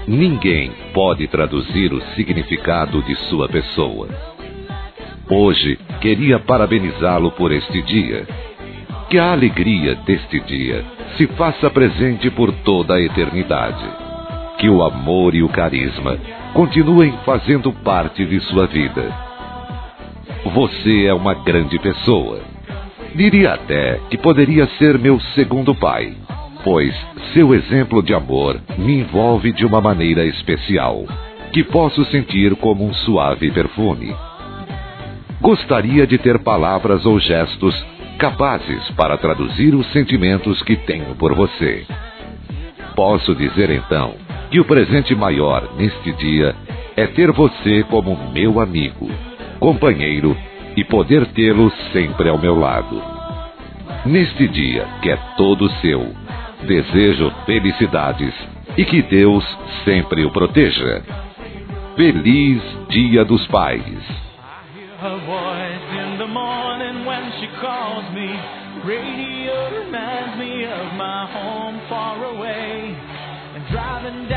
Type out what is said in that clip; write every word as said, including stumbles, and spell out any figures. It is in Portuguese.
Ninguém pode traduzir o significado de sua pessoa. Hoje, queria parabenizá-lo por este dia. Que a alegria deste dia se faça presente por toda a eternidade. Que o amor e o carisma continuem fazendo parte de sua vida. Você é uma grande pessoa. Diria até que poderia ser meu segundo pai, pois seu exemplo de amor me envolve de uma maneira especial, que posso sentir como um suave perfume. Gostaria de ter palavras ou gestos capazes para traduzir os sentimentos que tenho por você. Posso dizer então que o presente maior neste dia é ter você como meu amigo, companheiro e poder tê-lo sempre ao meu lado. Neste dia, que é todo seu, desejo felicidades e que Deus sempre o proteja. Feliz Dia dos Pais! Her voice in the morning when she calls me. Radio reminds me of my home far away. And driving down